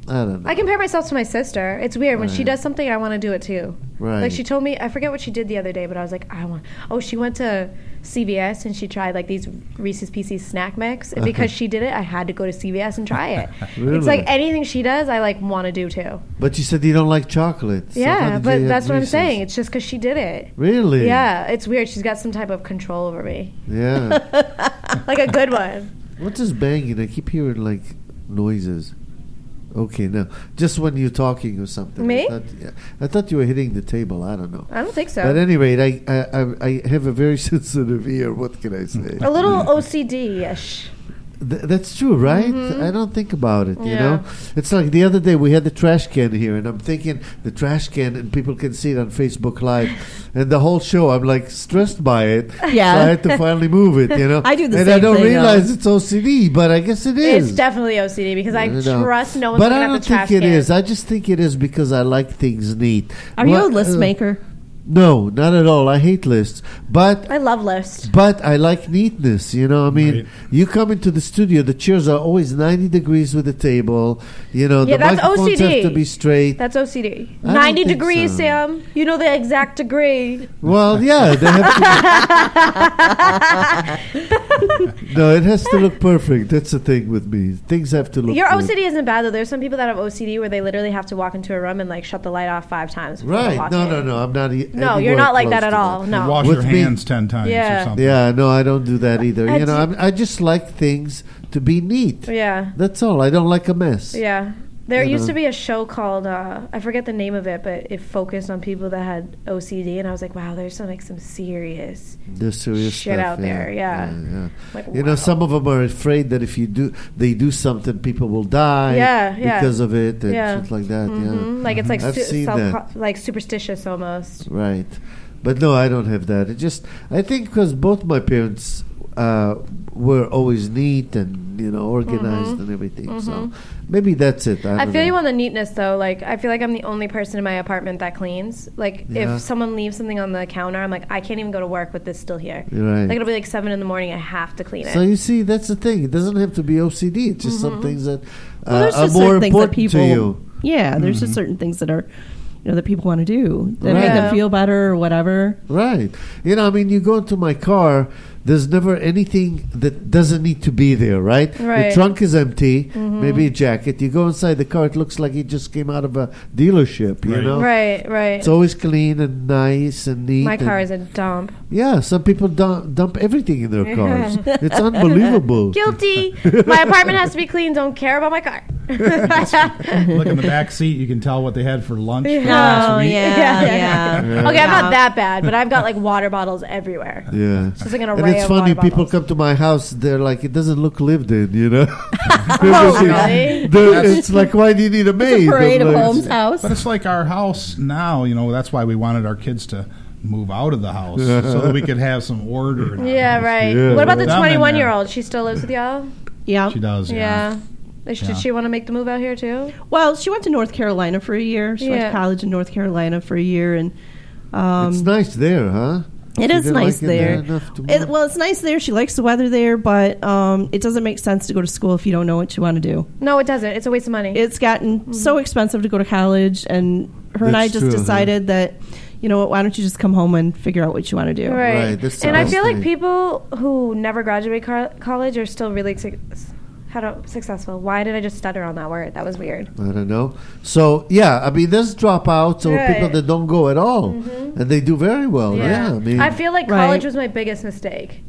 I don't know. I compare myself to my sister. It's weird. When she Right. does something, I want to do it too. Right. Like she told me, I forget what she did the other day, but I was like, I want. Oh, she went to CVS and she tried like these Reese's Pieces snack mix. And because she did it, I had to go to CVS and try it. Really? It's like anything she does, I like want to do too. But you said you don't like chocolate. So how Yeah, did but you have that's what I'm Reese's? saying. It's just because she did it. Really? Yeah, it's weird. She's got some type of control over me, Yeah. like a good one. What's this banging? I keep hearing like noises. Okay, now just when you're talking or something. Me? I thought you were hitting the table. I don't know. I don't think so. But at any rate, I have a very sensitive ear. What can I say? A little OCD-ish. That's true, right? I don't think about it, you Yeah. know? It's like the other day we had the trash can here, and I'm thinking the trash can, and people can see it on Facebook Live. And the whole show, I'm like stressed by it. Yeah. So I had to finally move it, you know? I do the and I same don't thing, realize it's OCD, but I guess it is. It's definitely OCD because I know. trust no one's But looking I at the don't trash think it can. is. I just think it is because I like things neat. Are you a Well, list maker? No, not at all. I hate lists. But I love lists. But I like neatness, you know. I mean, Right. you come into the studio, the chairs are always 90 degrees with the table. You know, Yeah, the that's microphones OCD. have to be straight. That's OCD. I don't 90 think degrees, so. Sam. You know the exact degree. Well, yeah, they have to. No, it has to look perfect. That's the thing with me. Things have to look. Your good. OCD isn't bad though. There's some people that have OCD where they literally have to walk into a room and like shut the light off 5 times. before they Right? walk No, in. no, no. I'm not. No, you're not like that at all. No. Wash With your me- hands 10 times Yeah. or something. Yeah, no, I don't do that either. I You know, do- I just like things to be neat. Yeah. That's all. I don't like a mess. Yeah. There You used know. to be a show called I forget the name of it, but it focused on people that had OCD, and I was like, wow, there's some serious There's serious shit stuff, out there. Yeah. Like, You know, wow. some of them are afraid that if they do something, people will die. Yeah, yeah. Because of it and Yeah. shit like that. Mhm. Like it's like I've seen like superstitious almost. Yeah, right. But no, I don't have that. It just I think because both my parents were always neat and organized and everything. So maybe that's it. I I don't feel know. you on the neatness though. Like I feel like I'm the only person in my apartment that cleans. Like Yeah. if someone leaves something on the counter, I'm like, I can't even go to work with this still here. You're right. Like it'll be like 7 a.m. I have to clean it. So you see, that's the thing. It doesn't have to be OCD. It's just some things that Well, there's are just more certain things that important people. to you. Yeah, there's just certain things that are, that people want to do that make Right. them feel better or whatever. Right. You go into my car, there's never anything that doesn't need to be there, right? Right. The trunk is empty, maybe a jacket. You go inside the car, it looks like it just came out of a dealership, you Right. know? Right. It's always clean and nice and neat. My and- car is a dump. Yeah, some people dump everything in their cars. It's unbelievable. Guilty. My apartment has to be clean. Don't care about my car. Look in the back seat, you can tell what they had for lunch for Oh, last week. yeah. Okay, I'm not that bad, but I've got like water bottles everywhere. Yeah. It's just like an And array it's of funny, water people bottles. come to my house, they're like, it doesn't look lived in, Oh, really? It's like, why do you need a maid? Parade I'm of like, Holmes' house. But it's like our house now, that's why we wanted our kids to move out of the house so that we could have some order. in our Yeah, house. right. Yeah. What about the Them in there. 21-year-old? She still lives with y'all? Yeah. She does, yeah. Did Yeah. she want to make the move out here too? Well, she went to North Carolina for a year. She went Yeah. to college in North Carolina for a year, and It's nice there, huh? it She is didn't nice like it there. enough to move? Well, it's nice there. She likes the weather there, but it doesn't make sense to go to school if you don't know what you want to do. No, it doesn't. It's a waste of money. It's gotten so expensive to go to college, and her and I That's just true, huh? decided that, why don't you just come home and figure out what you want to do? Right. Right, that's the And I best feel like thing. people who never graduate college are still really successful. Why did I just stutter on that word? That was weird. I don't know. So, yeah, I mean, there's dropouts or Right. people that don't go at all. And they do very well. Yeah, I mean, I feel like Right. college was my biggest mistake.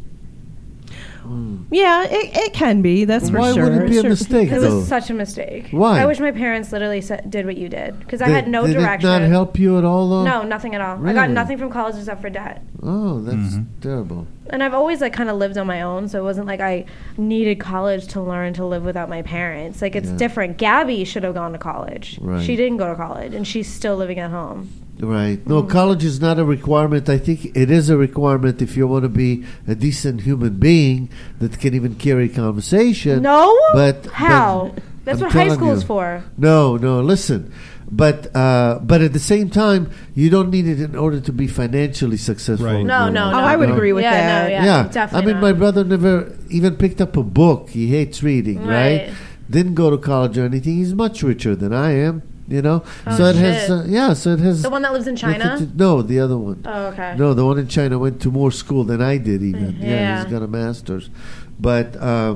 Yeah, it can be. That's for why sure. would it be a Sure. mistake, It though? was such a mistake. Why? I wish my parents literally did what you did because I They- had no they direction. did not help you at all, though? No, nothing at all. I got Really? nothing from college except for debt. Oh, that's terrible. And I've always kind of lived on my own, so it wasn't like I needed college to learn to live without my parents. Like it's Yeah. different. Gabby should have gone to college. Right. She didn't go to college, and she's still living at home. Right. No, college is not a requirement. I think it is a requirement if you want to be a decent human being that can even carry conversation. No, But how? That's I'm what high telling school is you. for. No, listen. But at the same time, you don't need it in order to be financially successful. Right. No, You know? no, Oh, no. I would No. agree with yeah, that. No, yeah, Yeah, definitely. I mean, my brother never even picked up a book. He hates reading, right? Right. didn't go to college or anything. He's much richer than I am. You know, Oh, so it shit. has. So it has. The one that lives in China? No, the other one. Oh, okay. No, the one in China went to more school than I did. Even Yeah. he's got a master's, but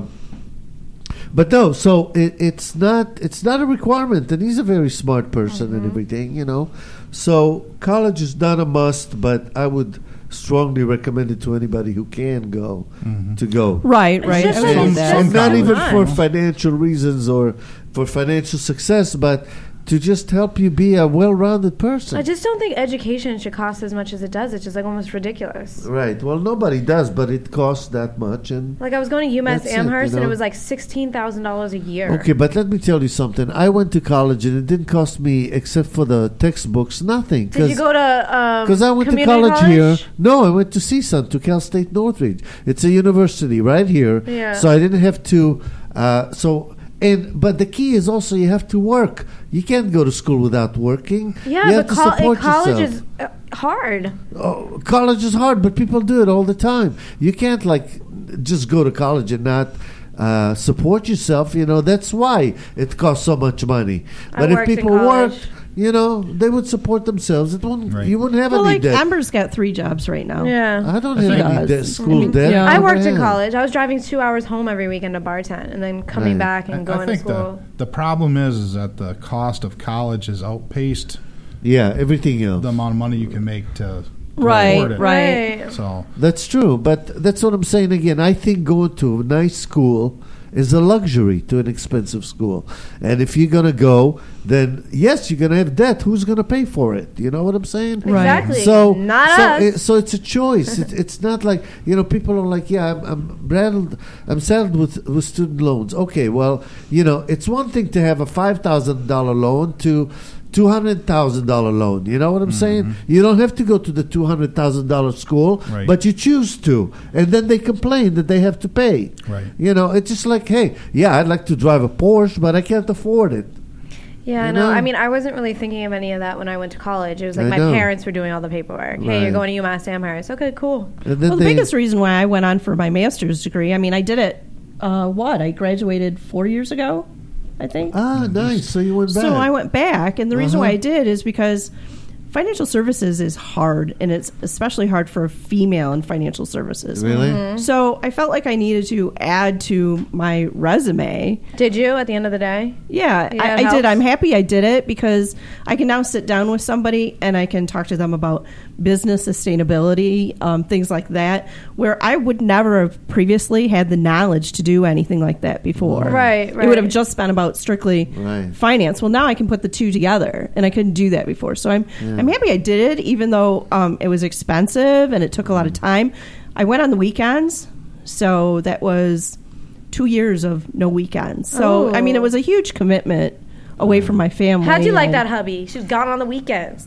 no. So it's not a requirement, and he's a very smart person and everything. You know, so college is not a must, but I would strongly recommend it to anybody who can go to go. Right, right. just I would like- think that. just Not so even for fun. financial reasons or for financial success, but to just help you be a well-rounded person. I just don't think education should cost as much as it does. It's just like almost ridiculous. Right. Well, nobody does, but it costs that much. And Like I was going to UMass That's it, Amherst you and know. it was like $16,000 a year. okay, but let me tell you something. I went to college, and it didn't cost me, except for the textbooks, nothing. Did you go to Because I went to community college here. No, I went to CSUN, to Cal State Northridge. It's a university right here. Yeah. So I didn't have to. But the key is also you have to work. You can't go to school without working. Yeah, you have but to support college yourself. is hard. Oh, college is hard, but people do it all the time. You can't just go to college and not support yourself. You know, that's why it costs so much money. I But if worked in people college. worked, you know, they would support themselves. It wouldn't. Right. You wouldn't have Well, any like debt. Amber's got 3 jobs right now. Yeah. I don't I have think any it debt, does. school I mean, debt. yeah. I worked in Yeah. college. I was driving 2 hours home every weekend to bartend and then coming Right. back and I going to think school. the problem is that the cost of college has outpaced Yeah, everything else. the amount of money you can make to Right, afford it. right. So That's true, but that's what I'm saying again. I think going to a nice school is a luxury to an expensive school. And if you're going to go, then yes, you're going to have debt. Who's going to pay for it? You know what I'm saying? Right. Exactly. So, Not so, us. so it's a choice. It's not like, you know, people are like, yeah, I'm saddled with student loans. Okay, well, you know, it's one thing to have a $5,000 loan to $200,000 loan. You know what I'm saying? You don't have to go to the $200,000 school, Right. but you choose to, and then they complain that they have to pay. Right. You know, it's just like, hey, yeah, I'd like to drive a Porsche, but I can't afford it. Yeah, You no. know? I mean, I wasn't really thinking of any of that when I went to college. It was like I my know. parents were doing all the paperwork. Hey, Right. you're going to UMass Amherst. Okay, cool. And then Well, the biggest reason why I went on for my master's degree, I mean, I did it, I graduated 4 years ago, I think. nice. So you went back. So I went back, and the reason why Uh-huh. I did is because financial services is hard, and it's especially hard for a female in financial services. Really? So I felt like I needed to add to my resume. Did you at the end of the day? Yeah, Yeah, it I did. helps. I'm happy I did it because I can now sit down with somebody and I can talk to them about business sustainability, things like that, where I would never have previously had the knowledge to do anything like that before. Right, It would have right. just been about strictly Right. finance. Well, now I can put the two together, and I couldn't do that before. So I'm happy I did it, even though it was expensive and it took a lot of time. I went on the weekends, so that was 2 years of no weekends. So I mean, it was a huge commitment away from my family. How'd you like and- that hubby? She was gone on the weekends.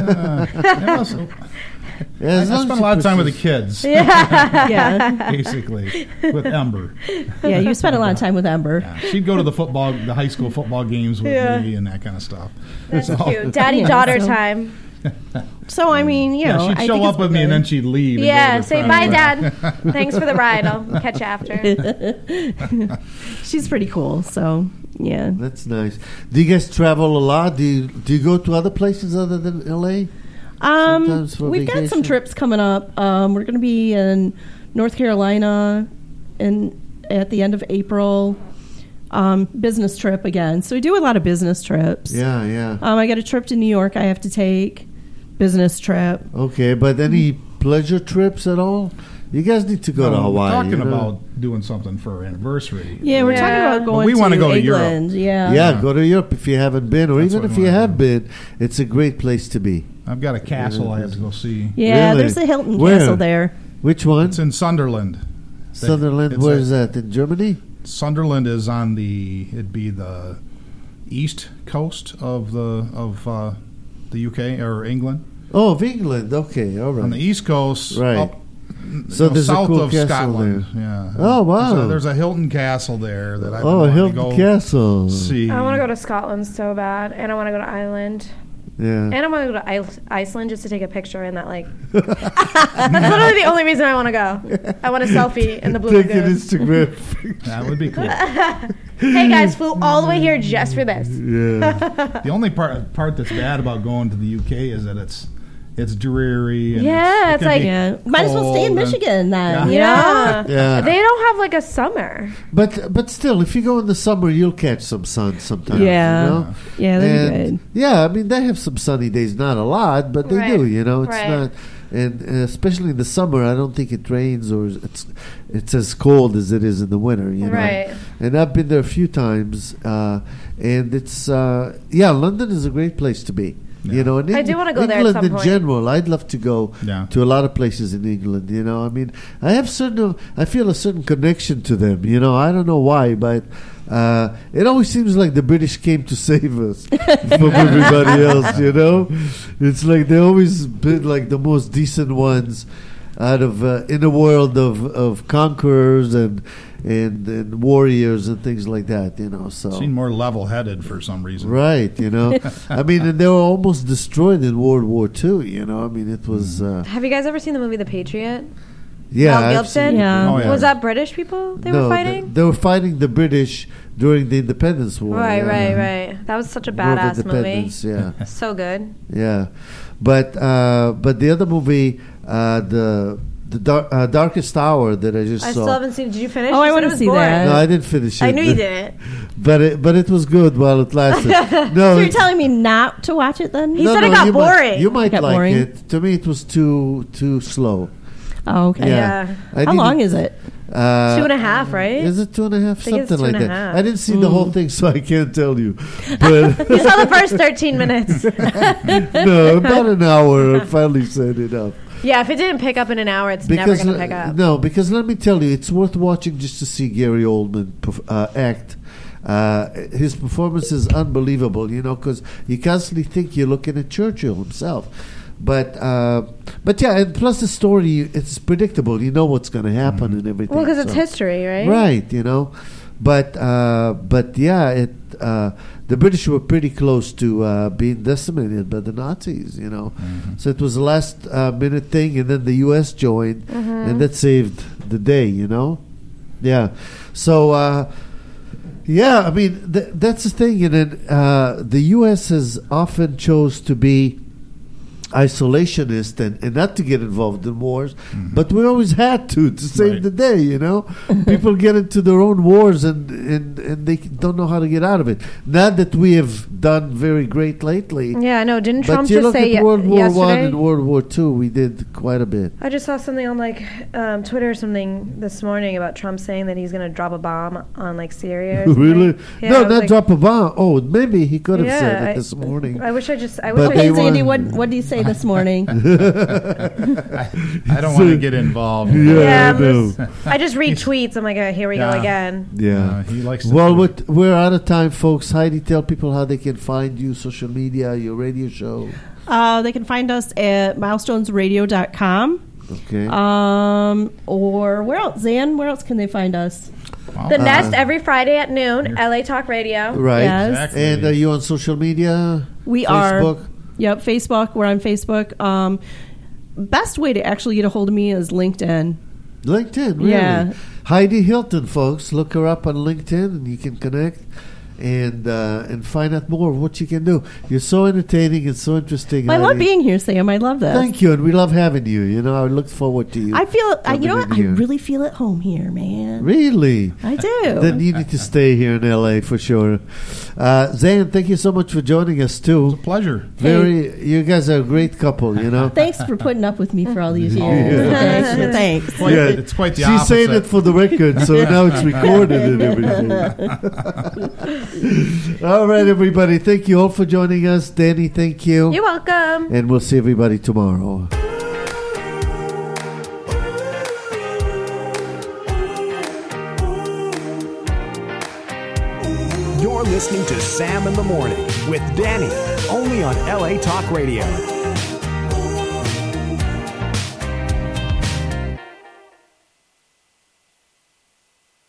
Yeah, I as long spent as a lot of you time with the pursue- kids, Yeah, basically, with Ember. yeah. You spent a lot of time with Ember. Yeah. She'd go to the high school football games with Yeah. me and that kind of stuff. That's So- cute. Daddy Yeah, daughter so- time. So I mean, you Yeah, know, she'd I show think up it's with been me and good. then she'd leave. and go Yeah, to say friends. bye, Dad. Thanks for the ride. I'll catch you after. She's pretty cool. So yeah. That's nice. Do you guys travel a lot? Do you go to other places other than LA? Sometimes for We've got some vacation? trips coming up. We're going to be in North Carolina at the end of April. Business trip again. So we do a lot of business trips. Yeah, yeah. I got a trip to New York I have to take. Business trip. Okay, but any pleasure trips at all? You guys need to go to No, Hawaii. We're talking you know? about doing something for our anniversary. Yeah, we're Yeah. talking about But going we wanna to go to Europe. England. Yeah. Yeah, go to Europe if you haven't been, or That's even what if we you wanna have do. been. It's a great place to be. I've got a castle I have to go see. Yeah, Really? there's the Hilton Where? Castle there. Which one? It's in Sunderland. Sunderland. It's Where a- is that? In Germany? Sunderland is on it'd be the east coast of the UK or England. Oh, of England. Okay, all right. On the east coast, Right. up, So there's a south cool of castle Scotland. Yeah. Oh, wow. There's a Hilton Castle there that I've been Oh, wanting Hilton to go Castle. see. I want to go to Scotland so bad, and I want to go to Ireland, Yeah. and I want to go to Iceland just to take a picture in that like. That's literally the only reason I want to go. I want a selfie in the Blue Take an Lagoon. Instagram. That would be cool. Hey guys, flew all the way here just for this. Yeah. The only part that's bad about going to the UK is that it's dreary. And Yeah, it's like- Yeah. Might as well stay in cold and- Michigan then. Yeah. you know? Yeah. They don't have like a summer. But still, if you go in the summer, you'll catch some sun sometimes. Yeah. You know? Yeah, that'd be And, good. yeah, I mean, they have some sunny days, not a lot, but they Right. do, you know. It's Right. not, and especially in the summer, I don't think it rains or it's as cold as it is in the winter, you know. Right. And I've been there a few times, and it's, London is a great place to be. Yeah. You know, and I do wanna go there at England some in point. general, I'd love to go Yeah. to a lot of places in England. You know, I mean, I feel a certain connection to them. You know, I don't know why, but it always seems like the British came to save us from everybody else. You know, it's like they always been like the most decent ones out of in a world of conquerors and warriors and things like that. You know, so. Seem more level-headed for some reason. Right, you know, I mean, and they were almost destroyed in World War II. You know, I mean, it was, Have you guys ever seen the movie The Patriot? yeah. Mel I've Gibson? seen- Yeah. Oh, yeah. Was that British people they were fighting? They were fighting the British during the Independence War. Right, yeah. right. That was such a War of badass movie. Independence, yeah, So good. yeah. But the other movie, the Darkest Hour that I just I saw. still haven't seen it. Did you finish? Oh, I You said wanna it was see boring. that. No, I didn't finish it. I knew you didn't. But it was good while it lasted. No, So you're it- telling me not to watch it then? He said it got you boring. You might Got like boring? it. To me, it was too slow. Oh, okay. Yeah. How long is it? 2.5, right? Is it 2.5? think it's Something like 2.5. that. I didn't see the whole thing, so I can't tell you. But You saw the first 13 minutes. no, about an hour. I finally set it up. Yeah, if it didn't pick up in an hour, it's never going to pick up. No, because let me tell you, it's worth watching just to see Gary Oldman act. His performance is unbelievable, you know, because you constantly think you're looking at Churchill himself. But yeah, and plus the story, it's predictable. You know what's going to happen and everything. Well, because it's so- history, right? Right, you know. But yeah, the British were pretty close to being decimated by the Nazis, you know. So it was a last minute thing, and then the U.S. joined, and that saved the day, you know. Yeah. So, yeah, I mean, that's the thing. And then the U.S. has often chose to be isolationist and not to get involved in wars, but we always had to save Right. the day, you know. People get into their own wars and they don't know how to get out of it. Not that we have done very great lately, Yeah, no, didn't but Trump you just look say at World War One yesterday? and World War II, we did quite a bit. I just saw something on like Twitter or something this morning about Trump saying that he's going to drop a bomb on like Syria. Or something. Really? Yeah, No, I was not like, drop a bomb. Oh, maybe he could have Yeah, said it I- this morning. I wish I just. I But wish they Okay, I. Sandy, want- what do you say this morning? I don't want to get involved. Yeah, I know. I just read tweets. I'm like, oh, here we go Yeah. again. Yeah. He likes to. Well, we're out of time, folks. Heidi, tell people how they can find you, social media, your radio show. They can find us at milestonesradio.com. Okay. Or where else? Zan, where else can they find us? The Nest every Friday at noon. LA Talk Radio. right. Yes. Exactly. And are you on social media? We Facebook? are. Yep, Facebook. We're on Facebook. Best way to actually get a hold of me is LinkedIn. LinkedIn, really? Yeah. Heidi Hilton, folks. Look her up on LinkedIn and you can connect and find out more of what you can do. You're so entertaining and so interesting. I love Heidi. being here, Sam. I love this. Thank you, and we love having you. You know, I look forward to you. I feel, coming you know in what? I here. really feel at home here, man. Really? I do. Then you need to stay here in LA for sure. Zan, thank you so much for joining us too. Pleasure. You guys are a great couple, you know. Thanks for putting up with me for all these years. Thanks. Quite, It's quite the She's opposite. saying it for the record, so now it's recorded and everything. All right, everybody. Thank you all for joining us. Danny, thank you. You're welcome. And we'll see everybody tomorrow. You're listening to Sam in the Morning with Danny, only on LA Talk Radio.